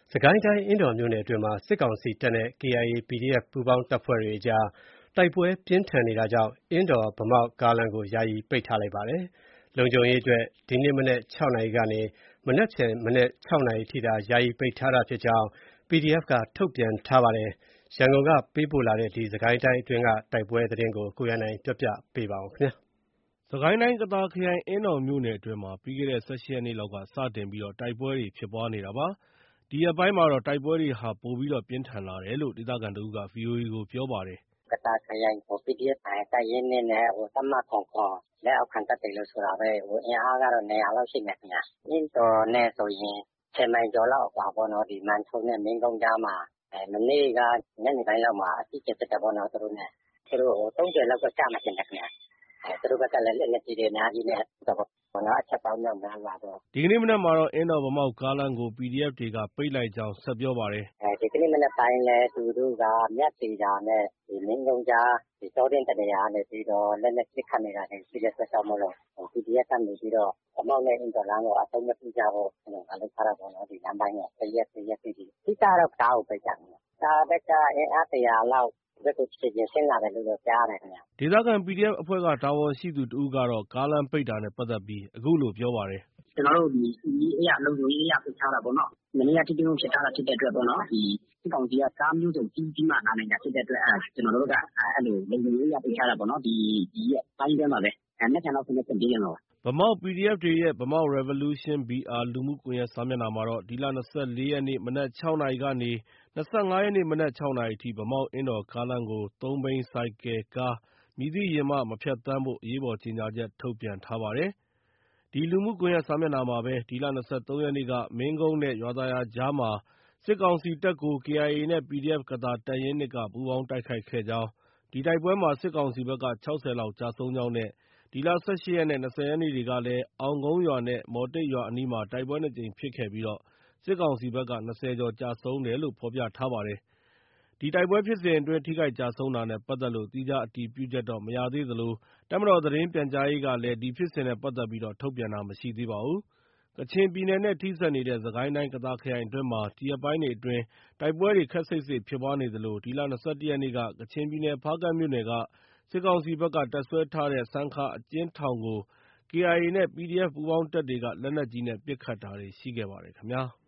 စစ်ကိုင်းတိုင်းအင်းတော်မြို့နယ်အတွင်းမှာစစ်ကောင်စီတပ်နဲ့ KIA PDF ပူးပေါင်းတပ်ဖွဲ့တွေအကြားတိုက်ပွဲပြင်းထန်နေတာကြောင့်အင်းတော်ဗန်းမောက်ကားလမ်းကိုယာယီပိတ်ထားလိုက်ပါတယ်။ လုံခြုံရေးအတွက်ဒီနေ့မနက် 6 နာရီကနေမနက်ဖြန်မနက် 6 နာရီထိသာယာယီပိတ်ထားတာဖြစ်ကြောင်း PDF ကထုတ်ပြန်ထားပါတယ်။ ရန်ကုန်ကပေးပို့လာတဲ့စစ်ကိုင်းတိုင်းအတွင်းကတိုက်ပွဲသတင်းကိုကိုရန်နိုင်ကပြောပြပါမယ်။ စစ်ကိုင်းတိုင်း ကသာခရိုင် အင်းတော်မြို့နယ်အတွင်းမှာ ပြီးခဲ့တဲ့ ၁၈ ရက်နေ့လောက်က စတင်ပြီး တိုက်ပွဲတွေဖြစ်ပွားနေတာပါ။ ဒီရက်ပိုင်းမှာတော့ တိုက်ပွဲတွေဟာ ပိုပြီးပြင်းထန်လာတယ်လို့ ဒေသခံတဦးက VOA ကို ပြောပါတယ်။ “ကသာခရိုင် PDF တပ်ရင်း ၂ နဲ့ တပ်မ ၇၇ လက်အောက်ခံတပ်တွေလို့ဆိုတာပဲ။ အင်အားကတော့ ၂၀၀ လောက်ရှိမယ်ခင်ဗျ။ အင်းတော်နဲ့ဆိုရင် ၁၀ မိုင်ကျော်လောက်အကွာပေါ့နော်။ မန်ထုံနဲ့မင်းကုန်းကြားမှာ မနေ့ကညနေပိုင်းလောက်မှာ အကြီးအကျယ်ဖြစ်တာပေါ့နော် သူတို့နဲ့။ သူတို့ ၃ ကြိမ်လောက်တော့ကျမယ်ထင်တယ်ခင်ဗျ။ သူတို့ဘက်ကလည်း လက်နက်ကြီးတွေအများကြီးနဲ့ပစ်တာပေါ့။ အချက်ပေါင်းမြောက်များစွာပေါ့။ ” ဒီကနေ့မနက်မှာတော့ အင်းတော် ဗန်းမောက်ကားလမ်းကို PDF တွေက ပိတ်လိုက်ကြောင်း ဆက်ပြောပါတယ်။ “ဒီကနေ့မနက်ပိုင်းလည်း သူတို့က မြသီတာနဲ့ မင်းကုန်းကြား တောတွင်းတနေရာကနေပြီးတော့ လက်နက်ပစ်ခတ်နေတာတွေရှိတဲ့အတွက်ကြောင့်မို့လို့ PDF ကနေပြီးတော့ ဗန်းမောက်နဲ့အင်းတော်လမ်းကို အသုံးမပြုကြဖို့ လုပ်ထားတာပေါ့နော်။ ဒီလမ်းပိုင်းကို တရက်တိတိ။ အဓိကကတော့ ကားကိုပိတ်တာ။ တာဘက်ကအင်အား ၁၀၀ လောက် ဒီဘက်ကိုခြေကျင်ဆင်းလာတယ်လို့တော့ကြားတယ်ခင်ဗျ။ ” ဒေသခံ PDF အဖွဲ့က တာဝန်ရှိသူတဦးကတော့ ကားလမ်းပိတ်တာနဲ့ပတ်သက်ပြီး အခုလိုပြောပါတယ်။ “ကျွန်တော်တို့ စစ်ရေးအရ လုံခြုံရေးအရ ပိတ်ထားတာပေါ့နော်။ မနေ့က ထိတွေ့မှုဖြစ်ထားတာဖြစ်တဲ့အတွက်ပေါ့နော်။ စစ်ကောင်စီက ကားမျိုးစုံစီးပြီးမှ လာနိုင်တာဖြစ်တဲ့အတွက် ကျွန်တော်တို့က အဲ့လိုလုံခြုံရေးအရ ပိတ်ထားတာပေါ့နော်။ ဒီရက်ပိုင်းအတွင်းမှာပဲ။ မနက်ဖြန်လောက်ဆို ဖွင့်ပေးမှာပါ။ ” ဗန်းမောက် PDF တွေရဲ့ Bamauk Revolution BR လူမှုကွန်ရက်စာမျက်နှာမှာတော့ ဒီလ ၂၄ ရက်နေ့ မနက် ၆ နာရီကနေ ၂၅ ရက်နေ့ မနက် ၆ နာရီအထိ ဗန်းမောက်-အင်းတော်ကားလမ်းကို ၃ ဘီးဆိုင်ကယ်ကား မည်သည့်ယာဉ်မှ မဖြတ်သန်းဖို့ အရေးပေါ်ကြေညာချက်ထုတ်ပြန်ထားပါတယ်။ ဒီလူမှုကွန်ရက်စာမျက်နှာမှာပဲ ဒီလ ၂၃ ရက်နေ့က မင်းကုန်းနဲ့ ရွာသာယာကြားမှာ စစ်ကောင်စီတပ်ကို KIA နဲ့ PDF ကသာတပ်ရင်း ၂ က ပူးပေါင်းတိုက်ခိုက်ခဲ့ကြောင်း၊ ဒီတိုက်ပွဲမှာ စစ်ကောင်စီဘက်က ၆၀ လောက်ကျဆုံးကြောင်းနဲ့ ဒီလ ၁၈ ရက်နဲ့ ၂၀ ရက်နေ့တွေကလည်း အောင်ကုန်းရွာနဲ့ မော်တိတ်ရွာအနီးမှာ တိုက်ပွဲ ၂ ကြိမ်ဖြစ်ခဲ့ပြီး စစ်ကောင်စီဘက်က ၂၀ ကျော်ကျဆုံးတယ်လို့ ဖော်ပြထားပါတယ်။ ဒီတိုက်ပွဲဖြစ်စဉ်အတွင်း ထိခိုက်ကျဆုံးတာနဲ့ပတ်သက်လို့ သီးခြားအတည်ပြုချက်တော့ မရသေးသလို တပ်မတော်သတင်းပြန်ကြားရေးကလည်း ဒီဖြစ်စဉ်နဲ့ပတ်သက်ပြီး ထုတ်ပြန်တာမရှိသေးပါဘူး။ ကချင်ပြည်နယ်နဲ့ ထိစပ်နေတဲ့ စစ်ကိုင်းတိုင်း ကသာခရိုင်အတွင်းမှာ ဒီရက်ပိုင်းတွေအတွင်း တိုက်ပွဲတွေ ခပ်စိပ်စိပ်ဖြစ်ပွားနေသလို ဒီလ ၂၁ ရက်နေ့က ကချင်ပြည်နယ် ဖားကန့်မြို့နယ်က စစ်ကောင်စီဘက်က တပ်စွဲထားတဲ့ စမ်းခါးအကျဉ်းထောင်ကို KIA နဲ့ PDF ပူးပေါင်းတပ်တွေက လက်နက်ကြီးနဲ့ ပစ်ခတ်တာတွေရှိခဲ့ပါတယ်ခင်ဗျာ။